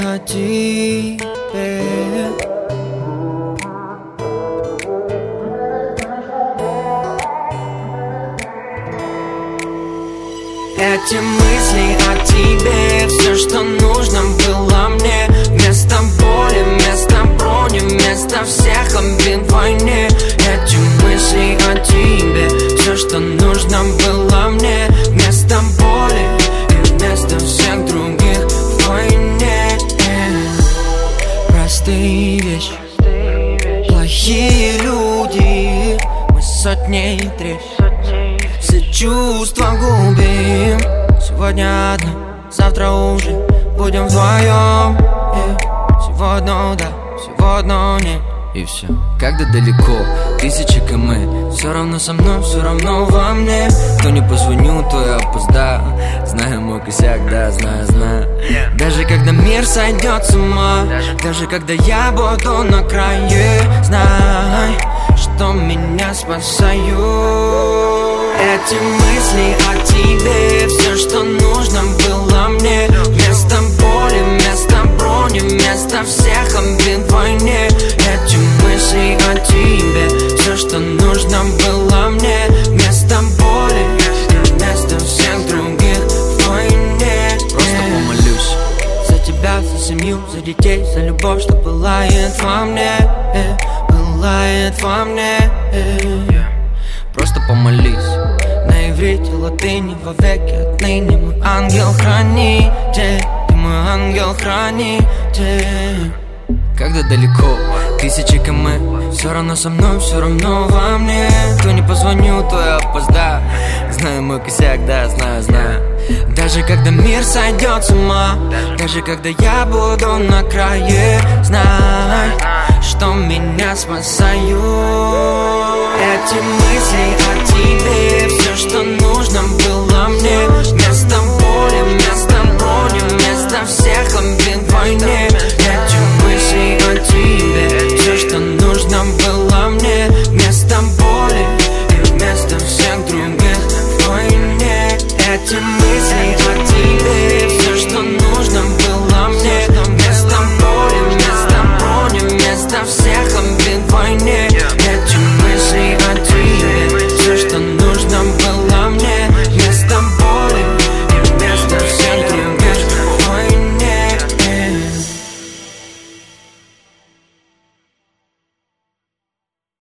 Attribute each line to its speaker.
Speaker 1: о тебе. Эти мысли о тебе, все, что нужно было мне. Вместо боли, вместо брони, вместо всех обид в войне. Эти мысли о тебе, все, что нужно было мне. Вместо боли и вместо всех других в войне. Простые вещи, плохие люди, мы сотней трещин. Все чувства губим. Сегодня одна, завтра уже будем вдвоем. Сегодня да, сегодня нет.
Speaker 2: И все, когда далеко, 1000 км. Все равно со мной, все равно во мне. Кто не позвоню, то я опоздаю. Знаю мой косяк, да, знаю. Даже когда мир сойдет с ума, даже когда я буду на крае, знай, что меня спасают эти мысли о тебе. Все, что нужно было мне. Вместо боли, вместо брони, вместо всех обид в войне. Эти мысли о тебе, все, что нужно было мне. Вместо боли, вместо всех других в войне. Просто помолюсь
Speaker 1: за тебя, за семью, за детей, за любовь, что пылает во мне, пылает во мне.
Speaker 2: Просто помолись.
Speaker 1: На иврите, латыни, вовеки отныне мой ангел-хранитель. Ты мой ангел-хранитель.
Speaker 2: Когда далеко, 1000 км.
Speaker 1: Все равно со мной, все равно во мне. Кто не позвоню, то я опоздаю.
Speaker 2: Знаю мой косяк, да, знаю.
Speaker 1: Даже когда мир сойдет с ума, даже когда я буду на крае, знай, что меня спасают эти мысли о тебе. Все, что